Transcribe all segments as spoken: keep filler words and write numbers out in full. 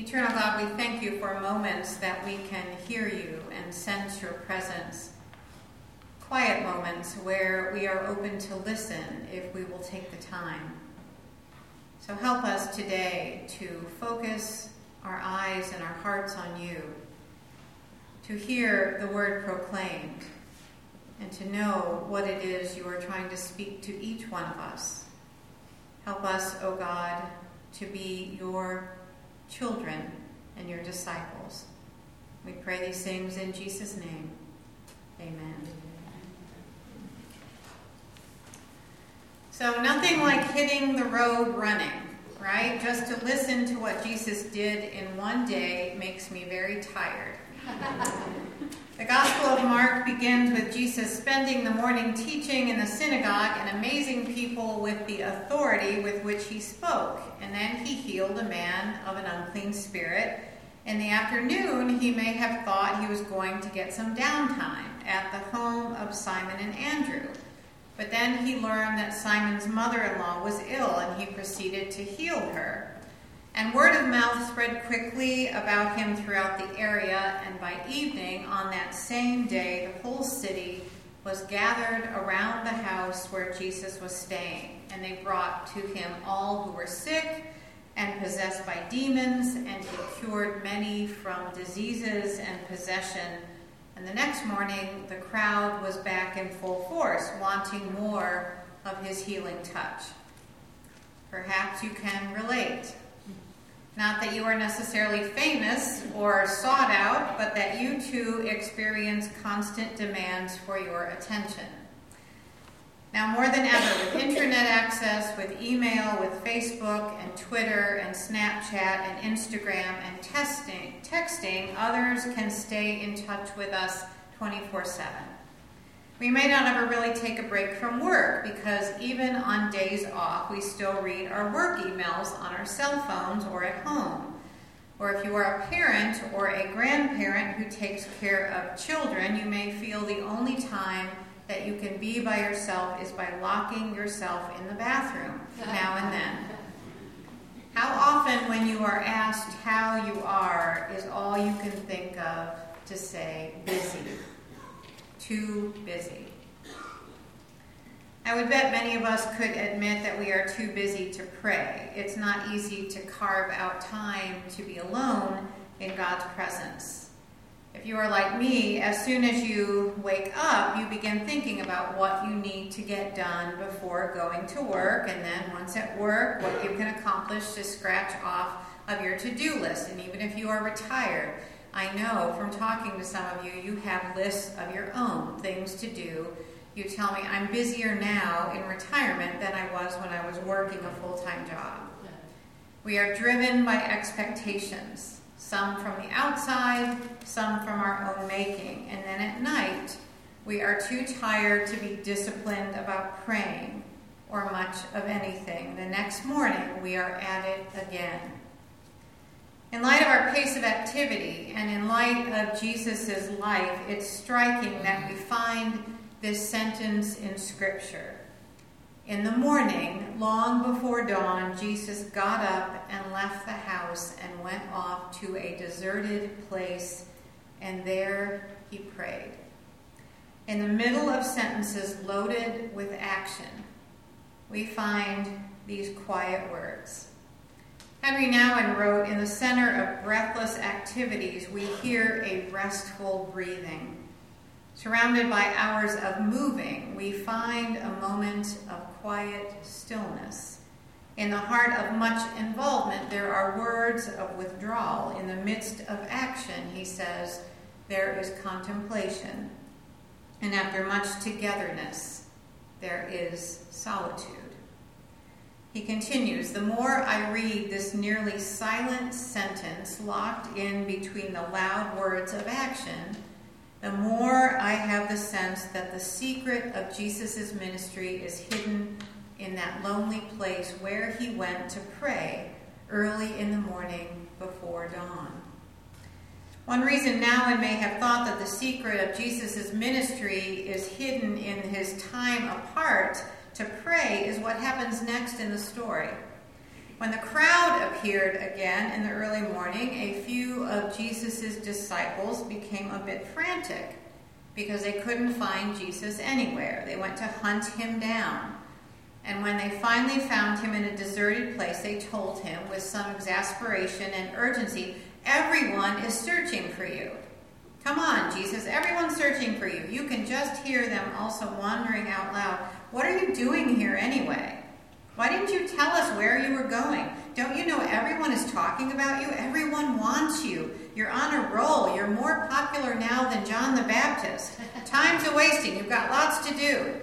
Eternal God, we thank you for moments that we can hear you and sense your presence. Quiet moments where we are open to listen if we will take the time. So help us today to focus our eyes and our hearts on you, to hear the word proclaimed, and to know what it is you are trying to speak to each one of us. Help us, O God, to be your children and your disciples. We pray these things in Jesus' name. Amen. So nothing like hitting the road running, right? Just to listen to what Jesus did in one day makes me very tired. The Gospel of Mark begins with Jesus spending the morning teaching in the synagogue and amazing people with the authority with which he spoke. And then he healed a man of an unclean spirit. In the afternoon, he may have thought he was going to get some downtime at the home of Simon and Andrew. But then he learned that Simon's mother-in-law was ill, and he proceeded to heal her. And word of mouth spread quickly about him throughout the area, and by evening on that same day, the whole city was gathered around the house where Jesus was staying. And they brought to him all who were sick and possessed by demons, and he cured many from diseases and possession. And the next morning, the crowd was back in full force, wanting more of his healing touch. Perhaps you can relate. Not that you are necessarily famous or sought out, but that you too experience constant demands for your attention. Now, more than ever, with internet access, with email, with Facebook and Twitter and Snapchat and Instagram and testing, texting, others can stay in touch with us twenty-four seven. We may not ever really take a break from work because even on days off, we still read our work emails on our cell phones or at home. Or if you are a parent or a grandparent who takes care of children, you may feel the only time that you can be by yourself is by locking yourself in the bathroom now and then. How often when you are asked how you are is all you can think of to say busy. Too busy. I would bet many of us could admit that we are too busy to pray. It's not easy to carve out time to be alone in God's presence. If you are like me, as soon as you wake up, you begin thinking about what you need to get done before going to work, and then once at work, what you can accomplish to scratch off of your to-do list. And even if you are retired, I know from talking to some of you, you have lists of your own things to do. You tell me, I'm busier now in retirement than I was when I was working a full-time job. We are driven by expectations. Some from the outside, some from our own making. And then at night, we are too tired to be disciplined about praying or much of anything. The next morning, we are at it again. In light of our pace of activity and in light of Jesus' life, it's striking that we find this sentence in Scripture. In the morning, long before dawn, Jesus got up and left the house and went off to a deserted place, and there he prayed. In the middle of sentences loaded with action, we find these quiet words. Henry Nouwen wrote, in the center of breathless activities, we hear a restful breathing. Surrounded by hours of moving, we find a moment of quiet stillness. In the heart of much involvement, there are words of withdrawal. In the midst of action, he says, there is contemplation. And after much togetherness, there is solitude. He continues, the more I read this nearly silent sentence locked in between the loud words of action, the more I have the sense that the secret of Jesus' ministry is hidden in that lonely place where he went to pray early in the morning before dawn. One reason Nouwen may have thought that the secret of Jesus' ministry is hidden in his time apart to pray is what happens next in the story. When the crowd appeared again in the early morning, a few of Jesus' disciples became a bit frantic because they couldn't find Jesus anywhere. They went to hunt him down. And when they finally found him in a deserted place, they told him with some exasperation and urgency, "Everyone is searching for you." "Come on, Jesus, everyone's searching for you." You can just hear them also wondering out loud, "What are you doing here anyway? Why didn't you tell us where you were going? Don't you know everyone is talking about you? Everyone wants you. You're on a roll. You're more popular now than John the Baptist. Time's a-wasting. You've got lots to do."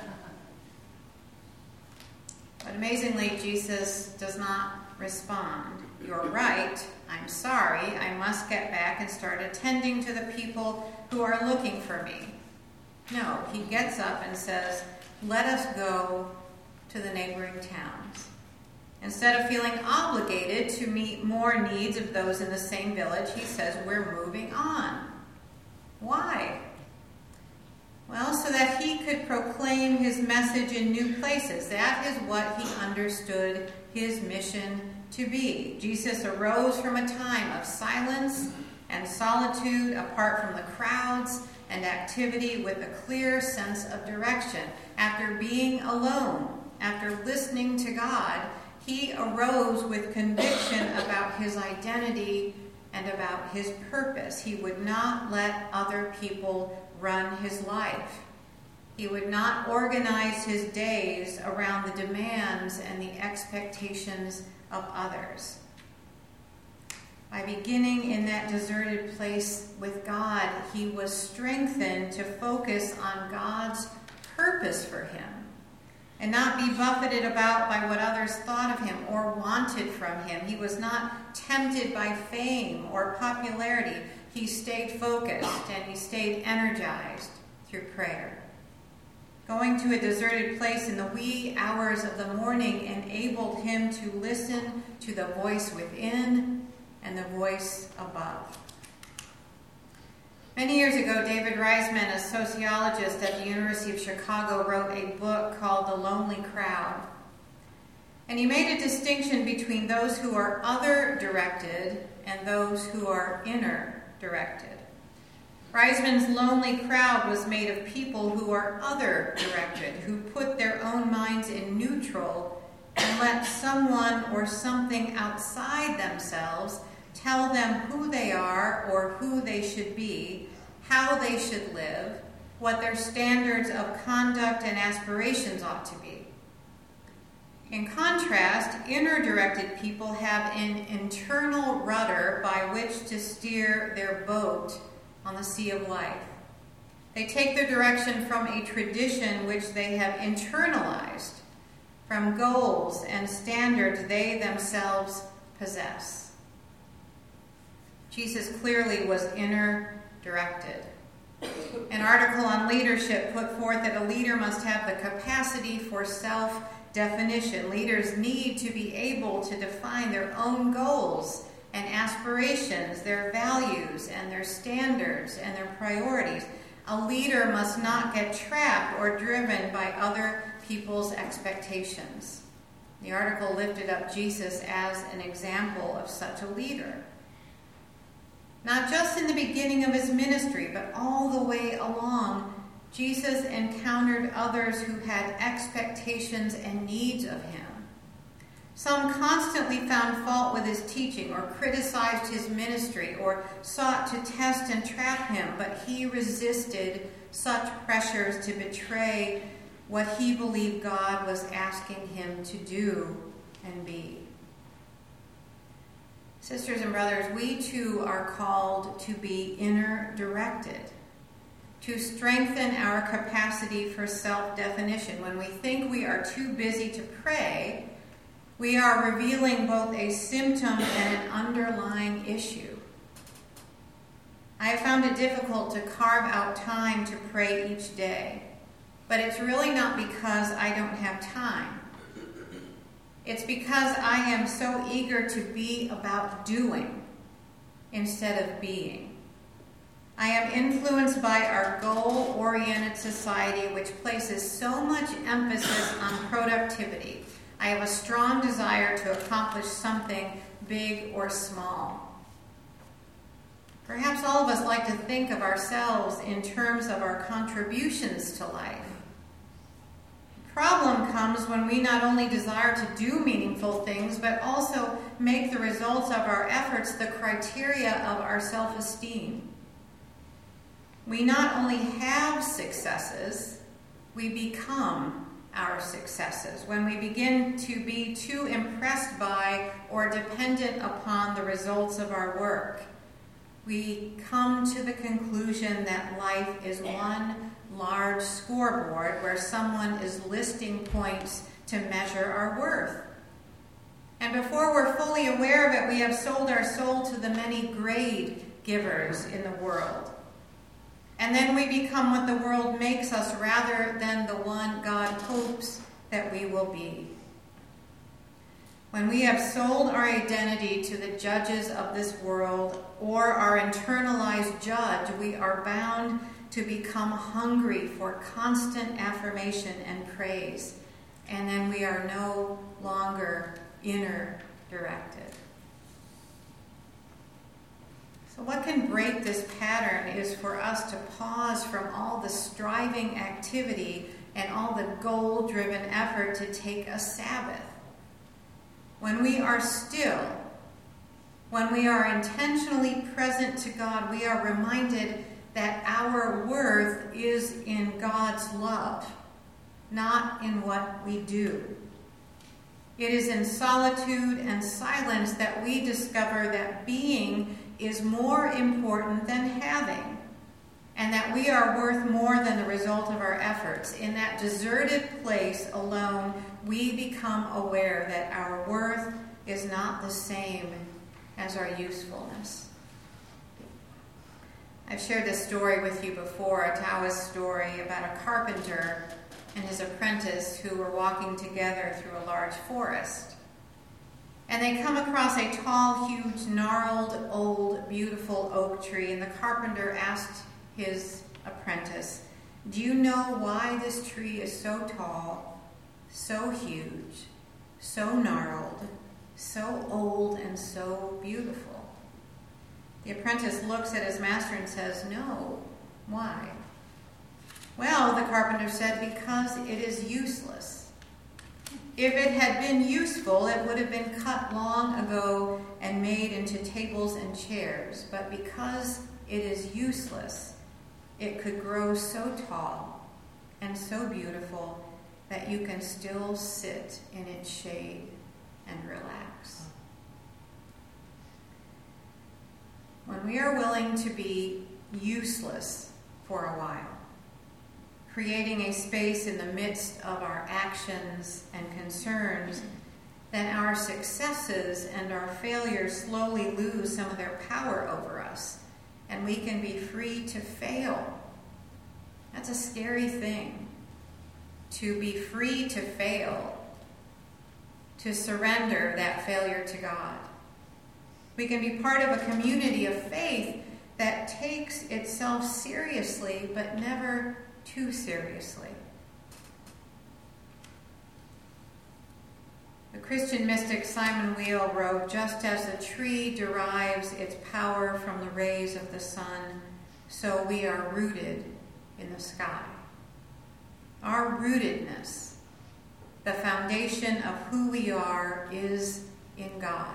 But amazingly, Jesus does not respond. "You're right. I'm sorry. I must get back and start attending to the people who are looking for me." No, he gets up and says, "Let us go to the neighboring towns." Instead of feeling obligated to meet more needs of those in the same village, he says, "We're moving on." Why? Well, so that he could proclaim his message in new places. That is what he understood his mission to be. Jesus arose from a time of silence and solitude, apart from the crowds and activity, with a clear sense of direction. After being alone, after listening to God, he arose with conviction about his identity and about his purpose. He would not let other people run his life. He would not organize his days around the demands and the expectations of others. By beginning in that deserted place with God, he was strengthened to focus on God's purpose for him and not be buffeted about by what others thought of him or wanted from him. He was not tempted by fame or popularity. He stayed focused and he stayed energized through prayer. Going to a deserted place in the wee hours of the morning enabled him to listen to the voice within and the voice above. Many years ago, David Reisman, a sociologist at the University of Chicago, wrote a book called The Lonely Crowd. And he made a distinction between those who are other-directed and those who are inner-directed. Reisman's lonely crowd was made of people who are other-directed, who put their own minds in neutral and let someone or something outside themselves tell them who they are or who they should be, how they should live, what their standards of conduct and aspirations ought to be. In contrast, inner-directed people have an internal rudder by which to steer their boat on the sea of life. They take their direction from a tradition which they have internalized, from goals and standards they themselves possess. Jesus clearly was inner-directed. An article on leadership put forth that a leader must have the capacity for self-definition. Leaders need to be able to define their own goals and aspirations, their values and their standards and their priorities. A leader must not get trapped or driven by other people's expectations. The article lifted up Jesus as an example of such a leader. Not just in the beginning of his ministry, but all the way along, Jesus encountered others who had expectations and needs of him. Some constantly found fault with his teaching or criticized his ministry or sought to test and trap him, but he resisted such pressures to betray what he believed God was asking him to do and be. Sisters and brothers, we too are called to be inner-directed, to strengthen our capacity for self-definition. When we think we are too busy to pray, we are revealing both a symptom and an underlying issue. I have found it difficult to carve out time to pray each day, but it's really not because I don't have time. It's because I am so eager to be about doing instead of being. I am influenced by our goal-oriented society, which places so much emphasis on productivity. I have a strong desire to accomplish something big or small. Perhaps all of us like to think of ourselves in terms of our contributions to life. The problem comes when we not only desire to do meaningful things, but also make the results of our efforts the criteria of our self-esteem. We not only have successes, we become our successes when we begin to be too impressed by or dependent upon the results of our work. We come to the conclusion that life is one large scoreboard where someone is listing points to measure our worth. And before we're fully aware of it, we have sold our soul to the many grade givers in the world. And then we become what the world makes us rather than the one God hopes that we will be. When we have sold our identity to the judges of this world or our internalized judge, we are bound to become hungry for constant affirmation and praise. And then we are no longer inner directed. So what can break this pattern is for us to pause from all the striving activity and all the goal-driven effort to take a Sabbath. When we are still, when we are intentionally present to God, we are reminded that our worth is in God's love, not in what we do. It is in solitude and silence that we discover that being is more important than having, and that we are worth more than the result of our efforts. In that deserted place alone, we become aware that our worth is not the same as our usefulness. I've shared this story with you before, a Taoist story about a carpenter and his apprentice who were walking together through a large forest. And they come across a tall, huge, gnarled, old, beautiful oak tree, and the carpenter asked his apprentice, "Do you know why this tree is so tall, so huge, so gnarled, so old, and so beautiful?" The apprentice looks at his master and says, "No, why?" "Well," the carpenter said, "because it is useless. If it had been useful, it would have been cut long ago and made into tables and chairs. But because it is useless, it could grow so tall and so beautiful that you can still sit in its shade and relax." When we are willing to be useless for a while, creating a space in the midst of our actions and concerns, then our successes and our failures slowly lose some of their power over us, and we can be free to fail. That's a scary thing, to be free to fail, to surrender that failure to God. We can be part of a community of faith that takes itself seriously, but never too seriously. The Christian mystic Simon Weil wrote, "Just as the tree derives its power from the rays of the sun, so we are rooted in the sky." Our rootedness, the foundation of who we are, is in God.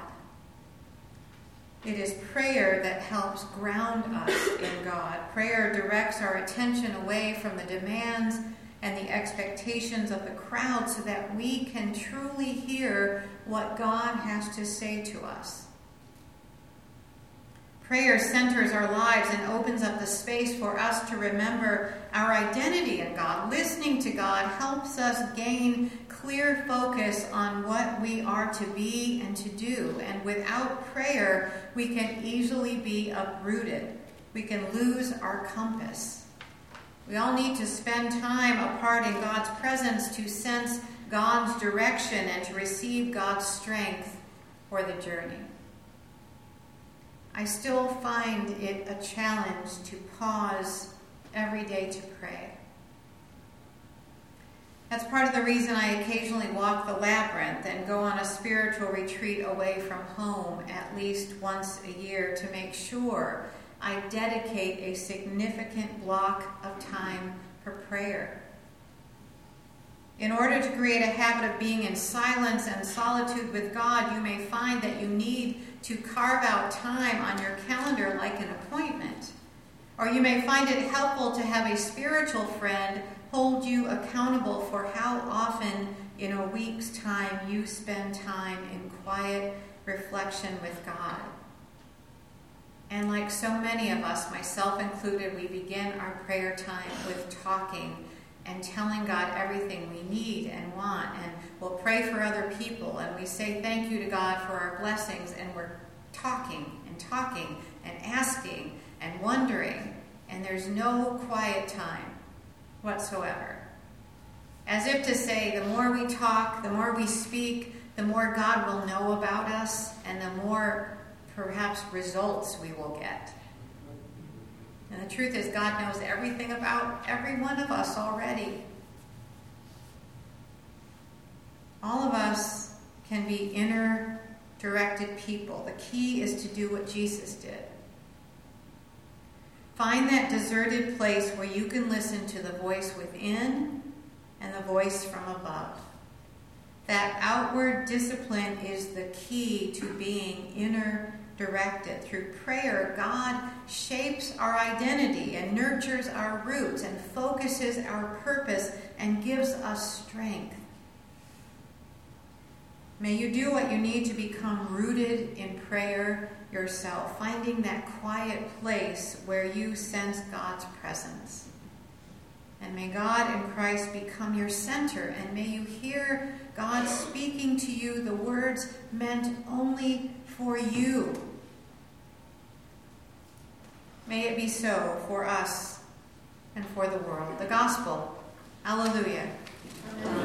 It is prayer that helps ground us in God. Prayer directs our attention away from the demands and the expectations of the crowd so that we can truly hear what God has to say to us. Prayer centers our lives and opens up the space for us to remember our identity in God. Listening to God helps us gain clear focus on what we are to be and to do. And without prayer, we can easily be uprooted. We can lose our compass. We all need to spend time apart in God's presence to sense God's direction and to receive God's strength for the journey. I still find it a challenge to pause every day to pray. That's part of the reason I occasionally walk the labyrinth and go on a spiritual retreat away from home at least once a year to make sure I dedicate a significant block of time for prayer. In order to create a habit of being in silence and solitude with God, you may find that you need to carve out time on your calendar like an appointment. Or you may find it helpful to have a spiritual friend hold you accountable for how often in a week's time you spend time in quiet reflection with God. And like so many of us, myself included, we begin our prayer time with talking and telling God everything we need and want, and we'll pray for other people, and we say thank you to God for our blessings, and we're talking and talking and asking and wondering, and there's no quiet time whatsoever. As if to say, the more we talk, the more we speak, the more God will know about us, and the more perhaps results we will get. And the truth is, God knows everything about every one of us already. All of us can be inner-directed people. The key is to do what Jesus did. Find that deserted place where you can listen to the voice within and the voice from above. That outward discipline is the key to being inner-directed. Through prayer, God shapes our identity and nurtures our roots and focuses our purpose and gives us strength. May you do what you need to become rooted in prayer yourself, finding that quiet place where you sense God's presence. And may God in Christ become your center, and may you hear God speaking to you the words meant only for you. May it be so for us and for the world. The gospel. Alleluia. Amen.